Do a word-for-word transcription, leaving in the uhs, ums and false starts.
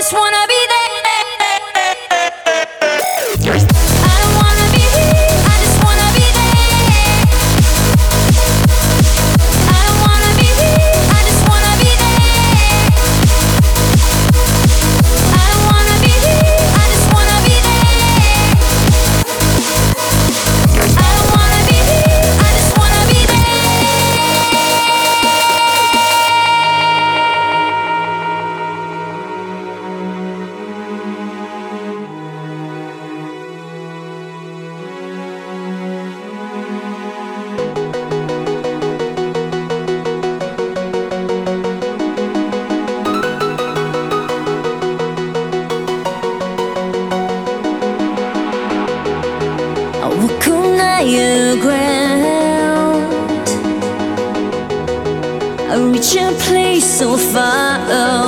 just wanna be there. I don't wanna be here, I just wanna be there. I don't wanna be here, I just wanna be there. I don't wanna be here, I just wanna be there. I don't wanna be here, I just wanna be there. I walk on higher ground. I reach a place so far